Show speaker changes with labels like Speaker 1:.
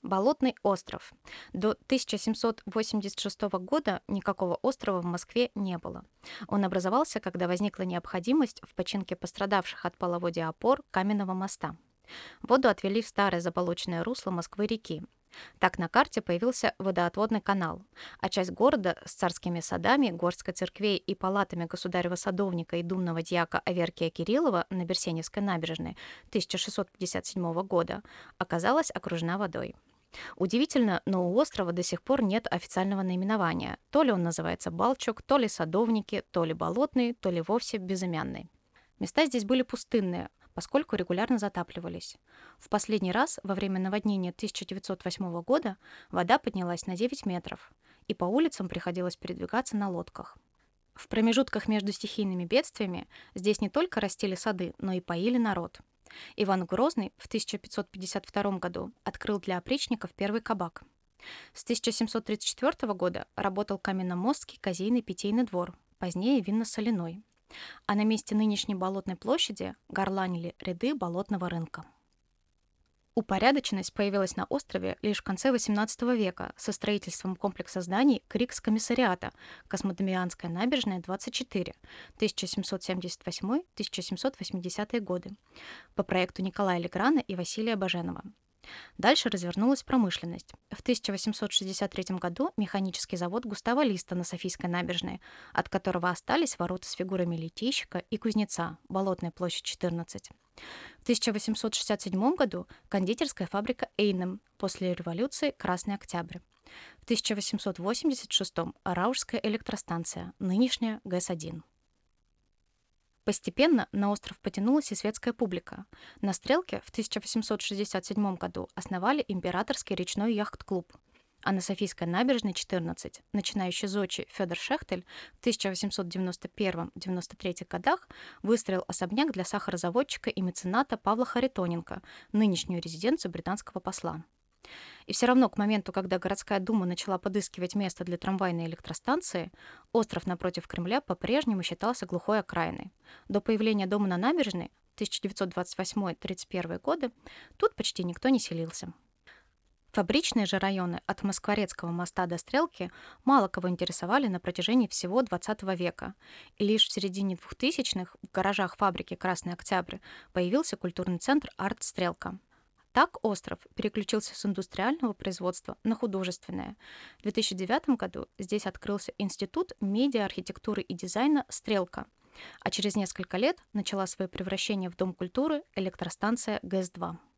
Speaker 1: Болотный остров. До 1786 года никакого острова в Москве не было. Он образовался, когда возникла необходимость в починке пострадавших от половодья опор каменного моста. Воду отвели в старое заболоченное русло Москвы-реки. Так на карте появился водоотводный канал, а часть города с царскими садами, горской церквей и палатами государева садовника и думного дьяка Аверкия Кириллова на Берсеневской набережной 1657 года оказалась окружена водой. Удивительно, но у острова до сих пор нет официального наименования. То ли он называется Балчук, то ли Садовники, то ли Болотный, то ли вовсе Безымянный. Места здесь были пустынные, поскольку регулярно затапливались. В последний раз, во время наводнения 1908 года, вода поднялась на 9 метров, и по улицам приходилось передвигаться на лодках. В промежутках между стихийными бедствиями здесь не только растили сады, но и поили народ. Иван Грозный в 1552 году открыл для опричников первый кабак. С 1734 года работал каменномостский казейный питейный двор, позднее винно-соляной. А на месте нынешней Болотной площади горланили ряды болотного рынка. Упорядоченность появилась на острове лишь в конце XVIII века со строительством комплекса зданий Крикс-комиссариата Космодемианская набережная, 24, 1778-1780 годы, по проекту Николая Леграна и Василия Баженова. Дальше развернулась промышленность. В 1863 году механический завод Густава Листа на Софийской набережной, от которого остались ворота с фигурами литейщика и кузнеца, Болотная площадь, 14. В 1867 году кондитерская фабрика Эйнем, после революции Красный Октябрь. В 1886 Раушская электростанция, нынешняя ГЭС-1. Постепенно на остров потянулась и светская публика. На Стрелке в 1867 году основали Императорский речной яхт-клуб, а на Софийской набережной, 14, начинающий зодчий Федор Шехтель в 1891-93 годах выстроил особняк для сахарозаводчика и мецената Павла Харитоненко, нынешнюю резиденцию британского посла. И все равно к моменту, когда городская дума начала подыскивать место для трамвайной электростанции, остров напротив Кремля по-прежнему считался глухой окраиной. До появления дома на набережной 1928-31 годы тут почти никто не селился. Фабричные же районы от Москворецкого моста до Стрелки мало кого интересовали на протяжении всего XX века, и лишь в середине 2000-х в гаражах фабрики «Красный Октябрь» появился культурный центр «Арт-Стрелка». Так остров переключился с индустриального производства на художественное. В 2009 году здесь открылся Институт медиа, архитектуры и дизайна «Стрелка», а через несколько лет начала свое превращение в Дом культуры электростанция ГЭС-2.